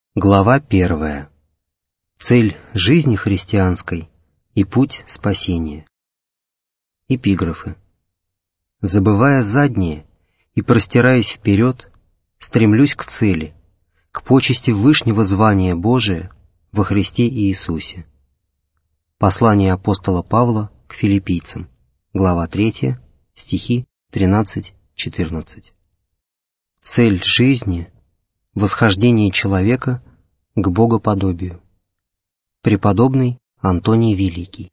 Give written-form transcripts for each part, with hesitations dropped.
Глава 1. Цель жизни христианской и путь спасения. Эпиграфы. Забывая заднее и простираясь вперед, стремлюсь к цели, к почести вышнего звания Божия во Христе Иисусе. Послание апостола Павла к филиппийцам, глава 3, стихи 13-14. Цель жизни — восхождение человека к богоподобию. Преподобный Антоний Великий.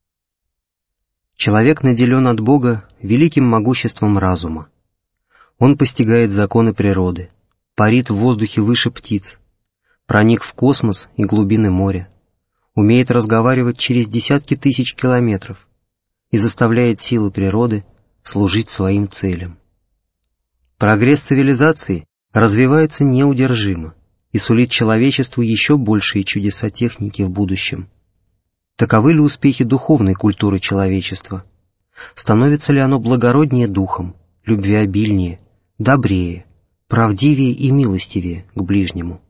Человек наделен от Бога великим могуществом разума. Он постигает законы природы, парит в воздухе выше птиц, проник в космос и глубины моря, умеет разговаривать через десятки тысяч километров и заставляет силы природы служить своим целям. Прогресс цивилизации развивается неудержимо и сулит человечеству еще большие чудеса техники в будущем. Таковы ли успехи духовной культуры человечества? Становится ли оно благороднее духом, любвеобильнее, добрее, правдивее и милостивее к ближнему?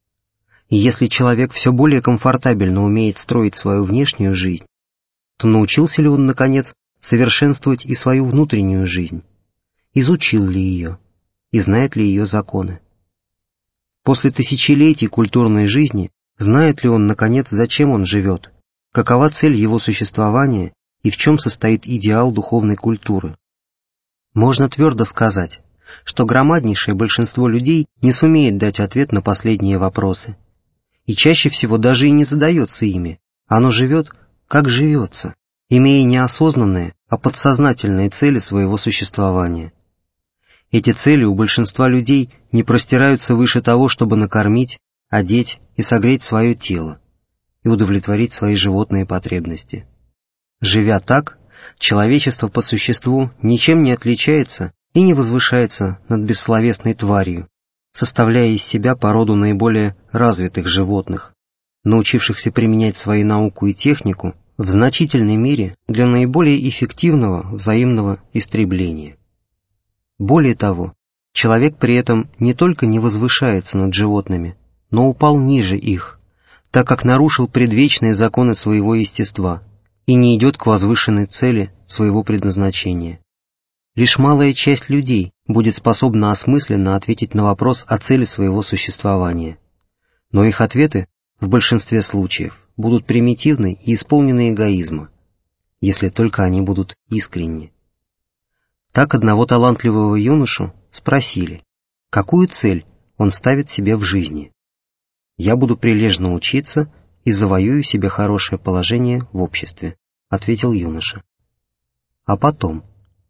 И если человек все более комфортабельно умеет строить свою внешнюю жизнь, то научился ли он, наконец, совершенствовать и свою внутреннюю жизнь? Изучил ли ее? И знает ли ее законы? После тысячелетий культурной жизни знает ли он, наконец, зачем он живет, какова цель его существования и в чем состоит идеал духовной культуры? Можно твердо сказать, что громаднейшее большинство людей не сумеет дать ответ на последние вопросы, и чаще всего даже и не задается ими, оно живет, как живется, имея не осознанные, а подсознательные цели своего существования. Эти цели у большинства людей не простираются выше того, чтобы накормить, одеть и согреть свое тело и удовлетворить свои животные потребности. Живя так, человечество по существу ничем не отличается и не возвышается над бессловесной тварью, составляя из себя породу наиболее развитых животных, научившихся применять свою науку и технику в значительной мере для наиболее эффективного взаимного истребления. Более того, человек при этом не только не возвышается над животными, но упал ниже их, так как нарушил предвечные законы своего естества и не идет к возвышенной цели своего предназначения. Лишь малая часть людей будет способна осмысленно ответить на вопрос о цели своего существования, но их ответы в большинстве случаев будут примитивны и исполнены эгоизма, если только они будут искренни. Так одного талантливого юношу спросили, какую цель он ставит себе в жизни. «Я буду прилежно учиться и завоюю себе хорошее положение в обществе», — ответил юноша. «А потом?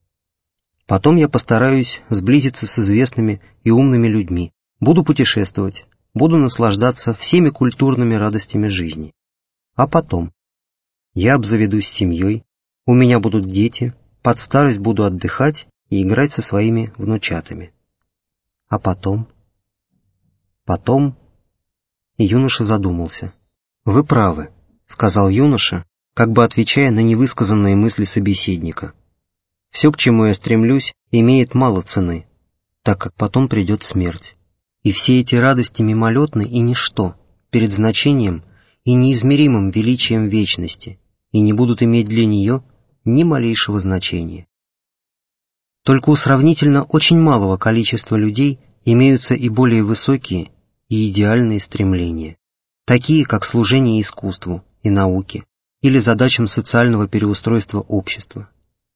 Потом я постараюсь сблизиться с известными и умными людьми, буду путешествовать, буду наслаждаться всеми культурными радостями жизни. А потом? Я обзаведусь семьей, у меня будут дети, под старость буду отдыхать и играть со своими внучатами. А потом? Потом...» И юноша задумался. «Вы правы», — сказал юноша, как бы отвечая на невысказанные мысли собеседника. «Все, к чему я стремлюсь, имеет мало цены, так как потом придет смерть. И все эти радости мимолетны и ничто перед значением и неизмеримым величием вечности, и не будут иметь для нее ни малейшего значения. Только у сравнительно очень малого количества людей имеются и более высокие и идеальные стремления, такие как служение искусству и науке или задачам социального переустройства общества.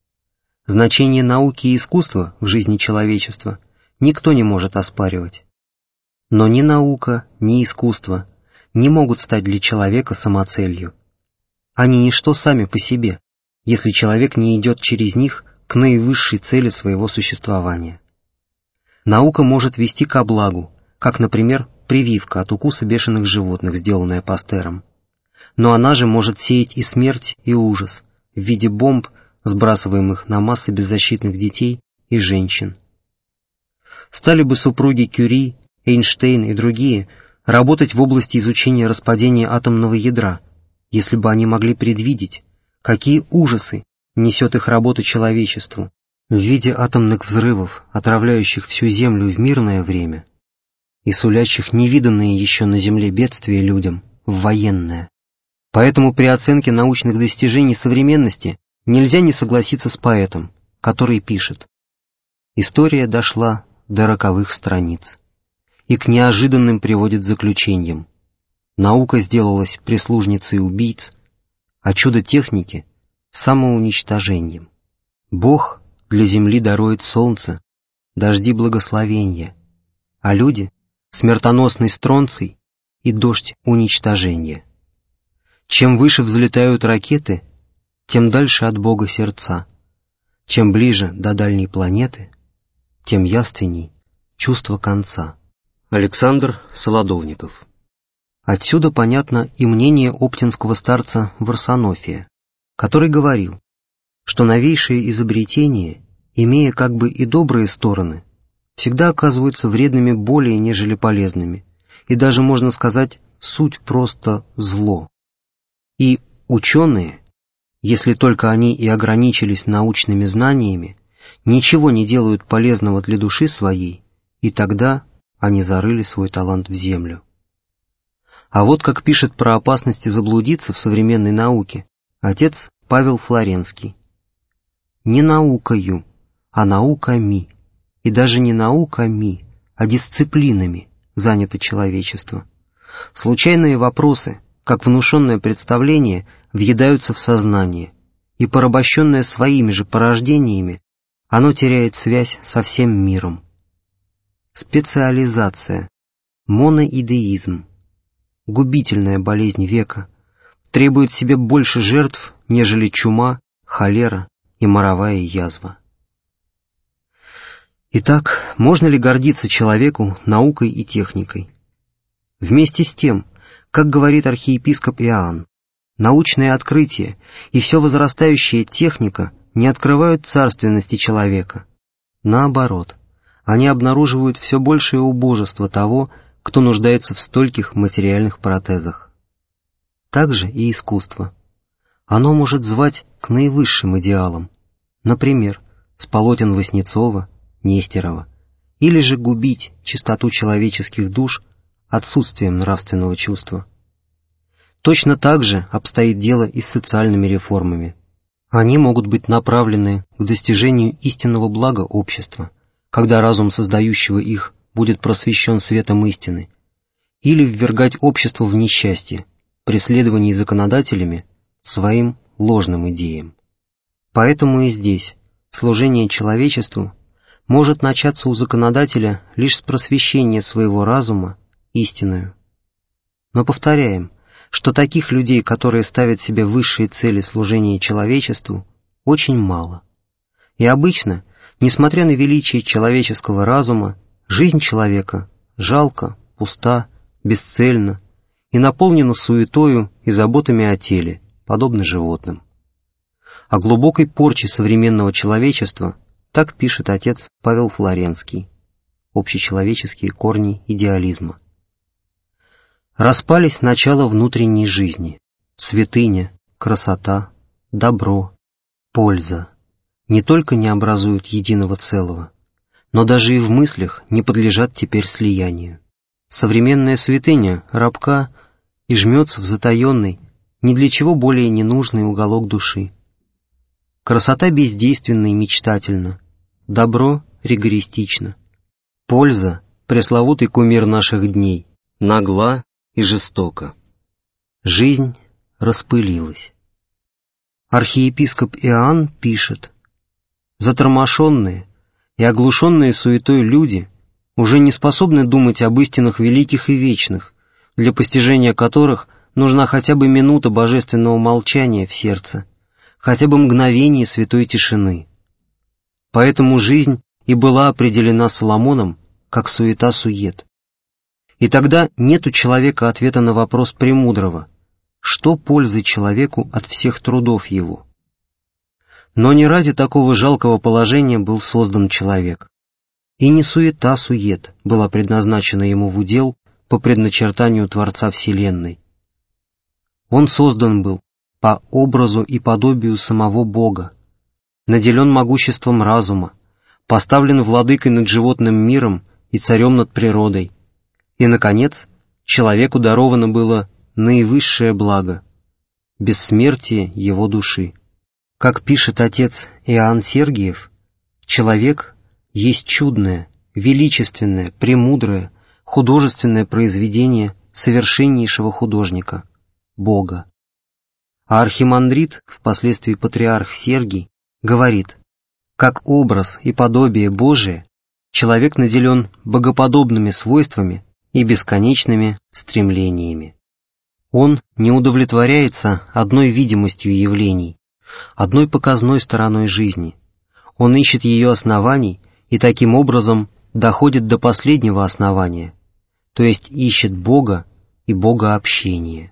Значение науки и искусства в жизни человечества никто не может оспаривать. Но ни наука, ни искусство не могут стать для человека самоцелью. Они ничто сами по себе, если человек не идет через них к наивысшей цели своего существования. Наука может вести ко благу, как, например, прививка от укуса бешеных животных, сделанная Пастером. Но она же может сеять и смерть, и ужас в виде бомб, сбрасываемых на массы беззащитных детей и женщин. Стали бы супруги Кюри, Эйнштейн и другие работать в области изучения распадения атомного ядра, если бы они могли предвидеть, какие ужасы несет их работа человечеству в виде атомных взрывов, отравляющих всю Землю в мирное время, и сулящих невиданные еще на земле бедствия людям в военное. Поэтому при оценке научных достижений современности нельзя не согласиться с поэтом, который пишет: «История дошла до роковых страниц и к неожиданным приводит заключениям. Наука сделалась прислужницей убийц, а чудо техники — самоуничтожением. Бог для земли дарует солнце, дожди благословения, а люди — смертоносный стронций и дождь уничтожения. Чем выше взлетают ракеты, тем дальше от Бога сердца. Чем ближе до дальней планеты, тем явственней чувство конца». Александр Солодовников. Отсюда понятно и мнение оптинского старца Варсонофия, который говорил, что новейшие изобретения, имея как бы и добрые стороны, всегда оказываются вредными более, нежели полезными, и даже, можно сказать, суть просто зло. И ученые, если только они и ограничились научными знаниями, ничего не делают полезного для души своей, и тогда они зарыли свой талант в землю. А вот как пишет про опасности заблудиться в современной науке отец Павел Флоренский: «Не наукою, а науками, и даже не науками, а дисциплинами занято человечество. Случайные вопросы, как внушенное представление, въедаются в сознание, и порабощенное своими же порождениями, оно теряет связь со всем миром. Специализация, моноидеизм, губительная болезнь века, требует себе больше жертв, нежели чума, холера и моровая язва». Итак, можно ли гордиться человеку наукой и техникой? Вместе с тем, как говорит архиепископ Иоанн, научные открытия и все возрастающая техника не открывают царственности человека. Наоборот, они обнаруживают все большее убожество того, кто нуждается в стольких материальных протезах. Так же и искусство. Оно может звать к наивысшим идеалам, например, с полотен Васнецова, Нестерова, или же губить чистоту человеческих душ отсутствием нравственного чувства. Точно так же обстоит дело и с социальными реформами. Они могут быть направлены к достижению истинного блага общества, когда разум создающего их будет просвещен светом истины, или ввергать общество в несчастье, преследовании законодателями своим ложным идеям. Поэтому и здесь служение человечеству может начаться у законодателя лишь с просвещения своего разума истиною. Но повторяем, что таких людей, которые ставят себе высшие цели служения человечеству, очень мало. И обычно, несмотря на величие человеческого разума, жизнь человека жалка, пуста, бесцельна и наполнена суетою и заботами о теле, подобно животным. О глубокой порче современного человечества так пишет отец Павел Флоренский. Общечеловеческие корни идеализма. Распались начала внутренней жизни, святыня, красота, добро, польза. Не только не образуют единого целого, но даже и в мыслях не подлежат теперь слиянию. Современная святыня рабка и жмется в затаенный, ни для чего более не нужный уголок души. Красота бездейственна и мечтательна, добро ригористично, польза, пресловутый кумир наших дней, нагла и жестока. Жизнь распылилась. Архиепископ Иоанн пишет: «Затормошенные и оглушенные суетой люди уже не способны думать об истинах великих и вечных, для постижения которых нужна хотя бы минута божественного молчания в сердце, хотя бы мгновение святой тишины. Поэтому жизнь и была определена Соломоном как суета-сует. И тогда нет у человека ответа на вопрос премудрого: что пользы человеку от всех трудов его? Но не ради такого жалкого положения был создан человек. И не суета-сует была предназначена ему в удел по предначертанию Творца Вселенной. Он создан был по образу и подобию самого Бога, наделен могуществом разума, поставлен владыкой над животным миром и царем над природой, И, наконец, человеку даровано было наивысшее благо — бессмертие его души. Как пишет отец Иоанн Сергиев, человек есть чудное, величественное, премудрое, художественное произведение совершеннейшего художника — Бога. А архимандрит, впоследствии патриарх Сергий, говорит: как образ и подобие Божие, человек наделен богоподобными свойствами и бесконечными стремлениями. Он не удовлетворяется одной видимостью явлений, одной показной стороной жизни. Он ищет ее оснований и таким образом доходит до последнего основания, то есть ищет Бога и богообщение.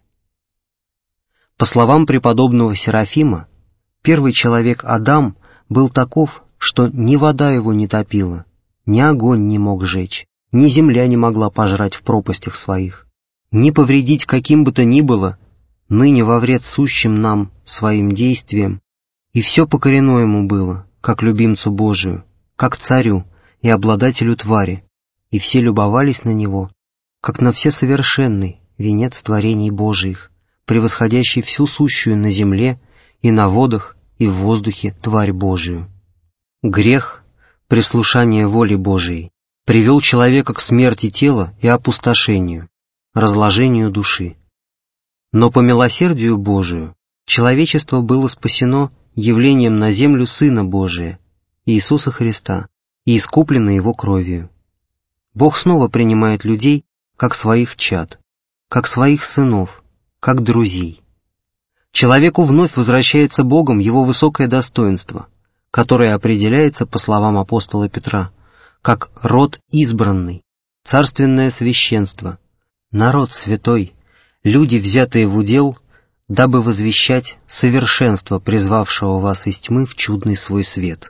По словам преподобного Серафима, первый человек Адам был таков, что ни вода его не топила, ни огонь не мог жечь, ни земля не могла пожрать в пропастях своих, ни повредить каким бы то ни было, ныне во вред сущим нам своим действием, и все покорено ему было, как любимцу Божию, как царю и обладателю твари, и все любовались на него, как на всесовершенный венец творений Божиих, превосходящий всю сущую на земле и на водах и в воздухе тварь Божию. Грех, прислушание воли Божией, привел человека к смерти тела и опустошению, разложению души. Но по милосердию Божию человечество было спасено явлением на землю Сына Божия, Иисуса Христа, и искуплено Его кровью. Бог снова принимает людей как своих чад, как своих сынов, как друзей. Человеку вновь возвращается Богом его высокое достоинство, которое определяется, по словам апостола Петра, как род избранный, царственное священство, народ святой, люди, взятые в удел, дабы возвещать совершенство призвавшего вас из тьмы в чудный свой свет.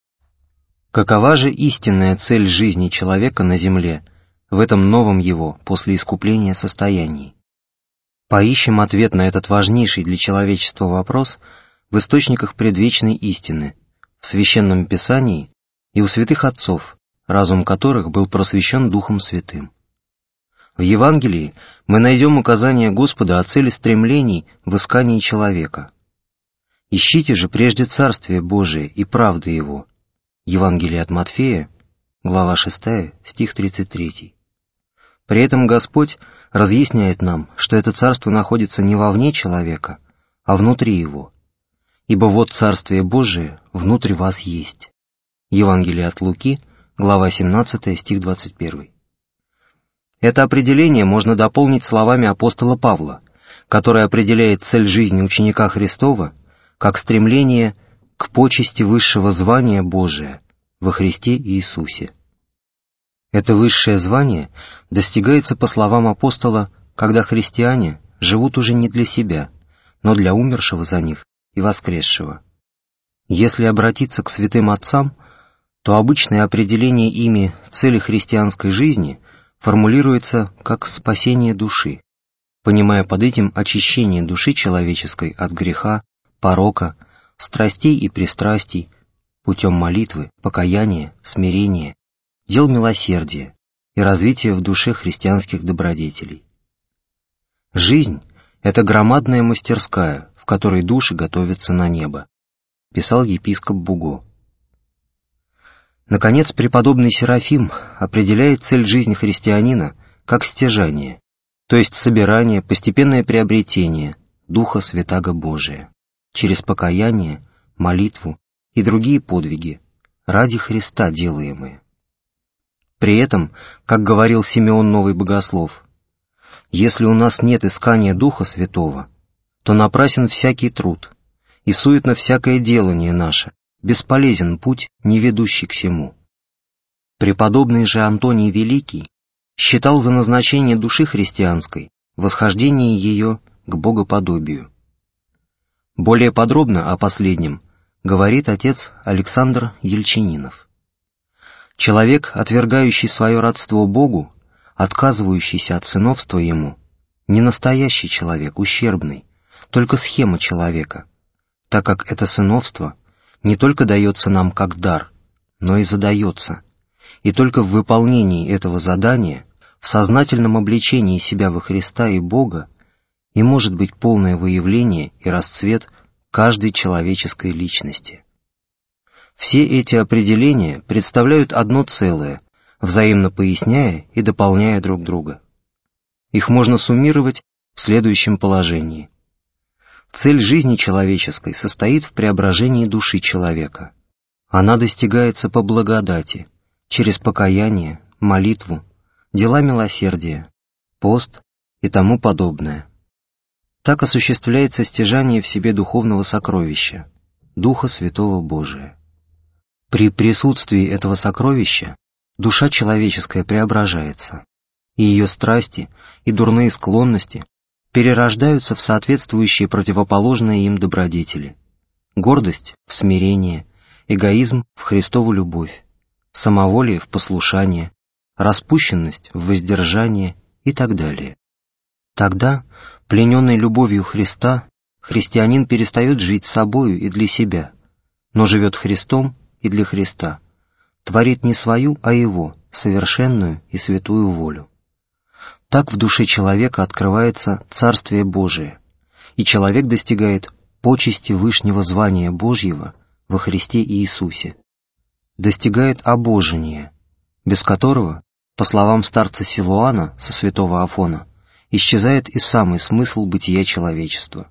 Какова же истинная цель жизни человека на земле, в этом новом его, после искупления, состоянии? Поищем ответ на этот важнейший для человечества вопрос в источниках предвечной истины, в Священном Писании и у святых отцов, разум которых был просвещен Духом Святым. В Евангелии мы найдем указание Господа о цели стремлений в искании человека. «Ищите же прежде Царствие Божие и правды Его». Евангелие от Матфея, глава 6, стих 33. При этом Господь разъясняет нам, что это царство находится не вовне человека, а внутри его. «Ибо вот Царствие Божие внутрь вас есть». Евангелие от Луки, глава 17, стих 21. Это определение можно дополнить словами апостола Павла, который определяет цель жизни ученика Христова как стремление к почести высшего звания Божия во Христе Иисусе. Это высшее звание достигается, по словам апостола, когда христиане живут уже не для себя, но для умершего за них и воскресшего. Если обратиться к святым отцам, то обычное определение ими цели христианской жизни формулируется как спасение души, понимая под этим очищение души человеческой от греха, порока, страстей и пристрастий путем молитвы, покаяния, смирения, дел милосердия и развития в душе христианских добродетелей. Жизнь — это громадная мастерская, в которой души готовятся на небо, писал епископ Буго. Наконец, преподобный Серафим определяет цель жизни христианина как стяжание, то есть собирание, постепенное приобретение Духа Святаго Божия через покаяние, молитву и другие подвиги, ради Христа делаемые. При этом, как говорил Симеон Новый Богослов, «Если у нас нет искания Духа Святого, то напрасен всякий труд, и суетно всякое делание наше, бесполезен путь, не ведущий к сему». Преподобный же Антоний Великий считал за назначение души христианской восхождение ее к богоподобию. Более подробно о последнем говорит отец Александр Ельчининов. Человек, отвергающий свое родство Богу, отказывающийся от сыновства Ему, не настоящий человек, ущербный, только схема человека, так как это сыновство не только дается нам как дар, но и задается, и только в выполнении этого задания, В сознательном обличении себя во Христа и Бога и может быть полное выявление и расцвет каждой человеческой личности. Все эти определения представляют одно целое, взаимно поясняя и дополняя друг друга. Их можно суммировать в следующем положении. Цель жизни человеческой состоит в преображении души человека. Она достигается по благодати, через покаяние, молитву, дела милосердия, пост и тому подобное. Так осуществляется стяжание в себе духовного сокровища, Духа Святого Божия. При присутствии этого сокровища душа человеческая преображается, и ее страсти и дурные склонности перерождаются в соответствующие противоположные им добродетели. Гордость в смирение, эгоизм в Христову любовь, самоволие в послушание, распущенность в воздержание и так далее. Тогда, плененный любовью Христа, христианин перестает жить собою и для себя, но живет Христом и для Христа, творит не свою, а Его, совершенную и святую волю. Так в душе человека открывается Царствие Божие, и человек достигает почести вышнего звания Божьего во Христе Иисусе, достигает обожения, без которого, по словам старца Силуана со святого Афона, исчезает и самый смысл бытия человечества.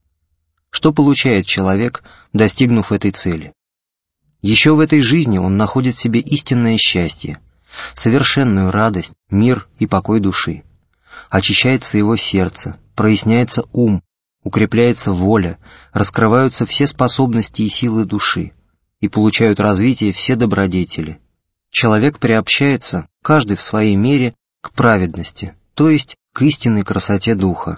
Что получает человек, достигнув этой цели? Еще в этой жизни он находит в себе истинное счастье, совершенную радость, мир и покой души. Очищается его сердце, проясняется ум, укрепляется воля, раскрываются все способности и силы души, и получают развитие все добродетели. Человек приобщается, каждый в своей мере, к праведности, то есть к истинной красоте духа.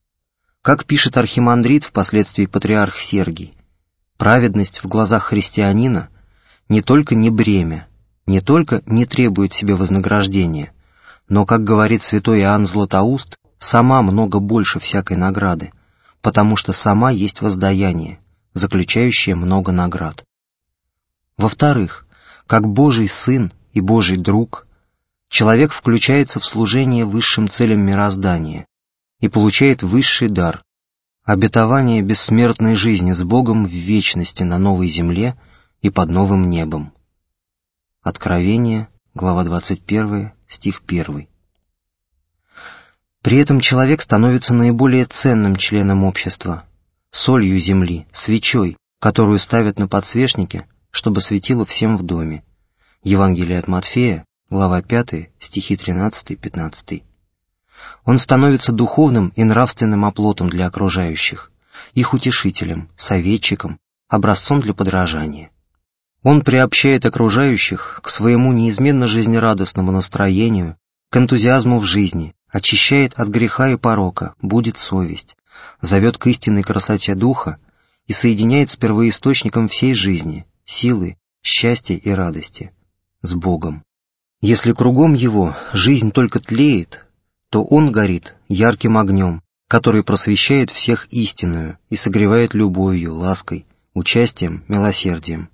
Как пишет архимандрит, впоследствии патриарх Сергий, праведность в глазах христианина не только не бремя, не только не требует себе вознаграждения, но, как говорит святой Иоанн Златоуст, сама много больше всякой награды, потому что сама есть воздаяние, заключающее много наград. Во-вторых, как Божий Сын и Божий Друг, человек включается в служение высшим целям мироздания и получает высший дар — обетование бессмертной жизни с Богом в вечности на новой земле и под новым небом. Откровение, глава 21, стих 1. При этом человек становится наиболее ценным членом общества, солью земли, свечой, которую ставят на подсвечнике, чтобы светило всем в доме. Евангелие от Матфея, глава 5, стихи 13-15. Он становится духовным и нравственным оплотом для окружающих, их утешителем, советчиком, образцом для подражания. Он приобщает окружающих к своему неизменно жизнерадостному настроению, к энтузиазму в жизни, очищает от греха и порока, будит совесть, зовет к истинной красоте духа и соединяет с первоисточником всей жизни, силы, счастья и радости, с Богом. Если кругом его жизнь только тлеет, то он горит ярким огнем, который просвещает всех истинную и согревает любовью, лаской, участием, милосердием.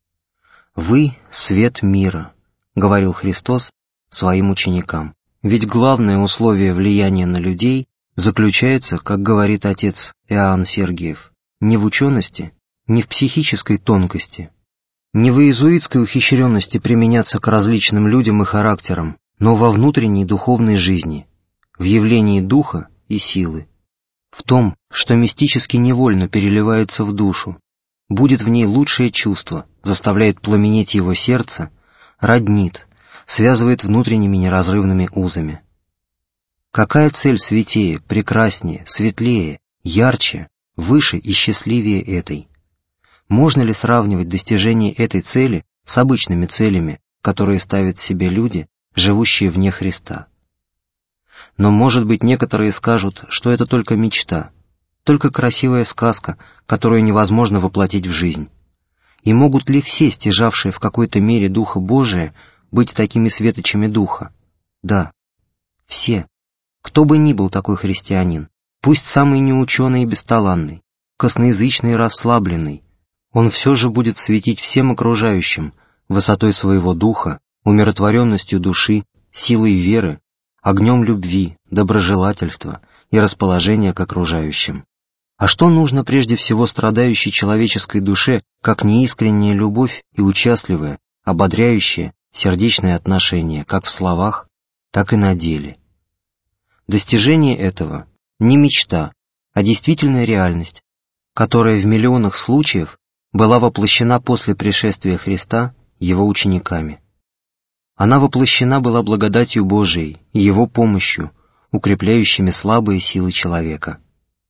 «Вы — свет мира», — говорил Христос своим ученикам. Ведь главное условие влияния на людей заключается, как говорит отец Иоанн Сергиев, не в учености, не в психической тонкости, не в иезуитской ухищренности применяться к различным людям и характерам, но во внутренней духовной жизни, в явлении духа и силы, в том, что мистически невольно переливается в душу, будет в ней лучшее чувство, заставляет пламенеть его сердце, роднит, связывает внутренними неразрывными узами. Какая цель святее, прекраснее, светлее, ярче, выше и счастливее этой? Можно ли сравнивать достижение этой цели с обычными целями, которые ставят себе люди, живущие вне Христа? Но, может быть, некоторые скажут, что это только мечта, только красивая сказка, которую невозможно воплотить в жизнь. И могут ли все, стяжавшие в какой-то мере Духа Божия, быть такими светочами Духа? Да, все. Кто бы ни был такой христианин, пусть самый неученый и бесталанный, косноязычный и расслабленный, он все же будет светить всем окружающим высотой своего духа, умиротворенностью души, силой веры, огнем любви, доброжелательства и расположения к окружающим. А что нужно прежде всего страдающей человеческой душе, как неискренняя любовь и участливое, ободряющее, сердечное отношение, как в словах, так и на деле? Достижение этого не мечта, а действительная реальность, которая в миллионах случаев была воплощена после пришествия Христа Его учениками. Она воплощена была благодатью Божией и Его помощью, укрепляющими слабые силы человека.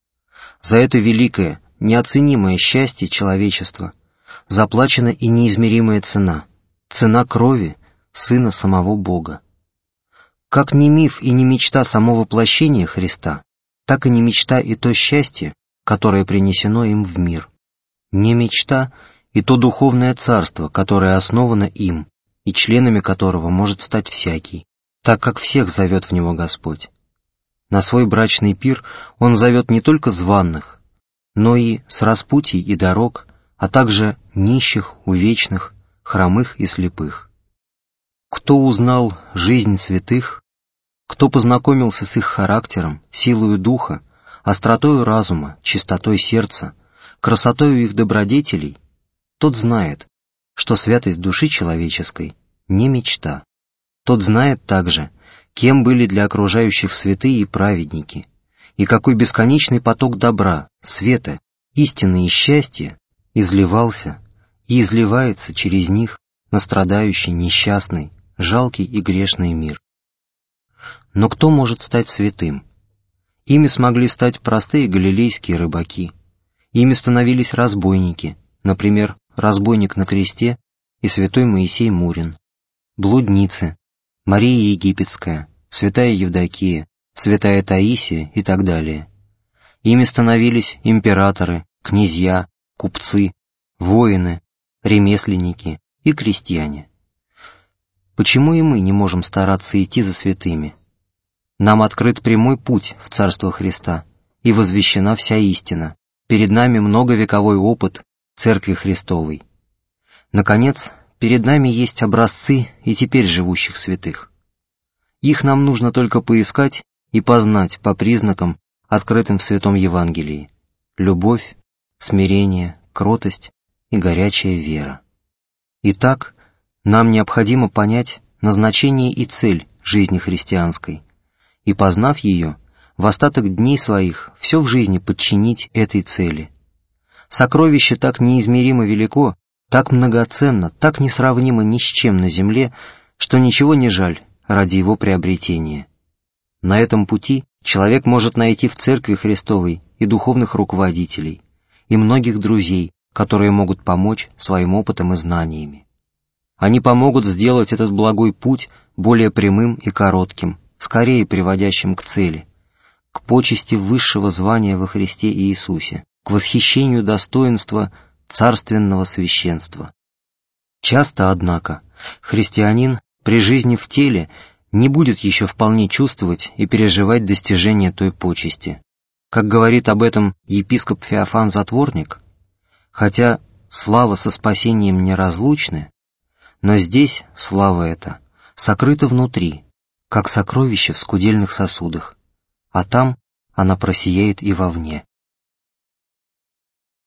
За это великое, неоценимое счастье человечества заплачена и неизмеримая цена, цена крови Сына самого Бога. Как не миф и не мечта само воплощение Христа, так и не мечта и то счастье, которое принесено им в мир. Не мечта и то духовное царство, которое основано им, и членами которого может стать всякий, так как всех зовет в него Господь. На свой брачный пир Он зовет не только званных, но и с распутий и дорог, а также нищих, увечных, хромых и слепых. Кто узнал жизнь святых, кто познакомился с их характером, силою духа, остротою разума, чистотой сердца, красотою их добродетелей, тот знает, что святость души человеческой не мечта. Тот знает также, кем были для окружающих святые и праведники, и какой бесконечный поток добра, света, истины и счастья изливался и изливается через них на страдающий, несчастный, жалкий и грешный мир. Но кто может стать святым? Ими смогли стать простые галилейские рыбаки, ими становились разбойники, например, разбойник на кресте и святой Моисей Мурин, блудницы, Мария Египетская, святая Евдокия, святая Таисия и так далее. Ими становились императоры, князья, купцы, воины, ремесленники и крестьяне. Почему и мы не можем стараться идти за святыми? Нам открыт прямой путь в Царство Христа и возвещена вся истина. Перед нами многовековой опыт Церкви Христовой. Наконец, перед нами есть образцы и теперь живущих святых. Их нам нужно только поискать и познать по признакам, открытым в Святом Евангелии: любовь, смирение, кротость и горячая вера. Итак, нам необходимо понять назначение и цель жизни христианской, и, познав ее, в остаток дней своих все в жизни подчинить этой цели. Сокровище так неизмеримо велико, так многоценно, так несравнимо ни с чем на земле, что ничего не жаль ради его приобретения. На этом пути человек может найти в Церкви Христовой и духовных руководителей, и многих друзей, которые могут помочь своим опытом и знаниями. Они помогут сделать этот благой путь более прямым и коротким, скорее приводящим к цели, к почести высшего звания во Христе Иисусе, к восхищению достоинства царственного священства. Часто, однако, христианин при жизни в теле не будет еще вполне чувствовать и переживать достижение той почести. Как говорит об этом епископ Феофан Затворник, хотя слава со спасением неразлучны, но здесь слава эта сокрыта внутри, как сокровище в скудельных сосудах, а там она просияет и вовне.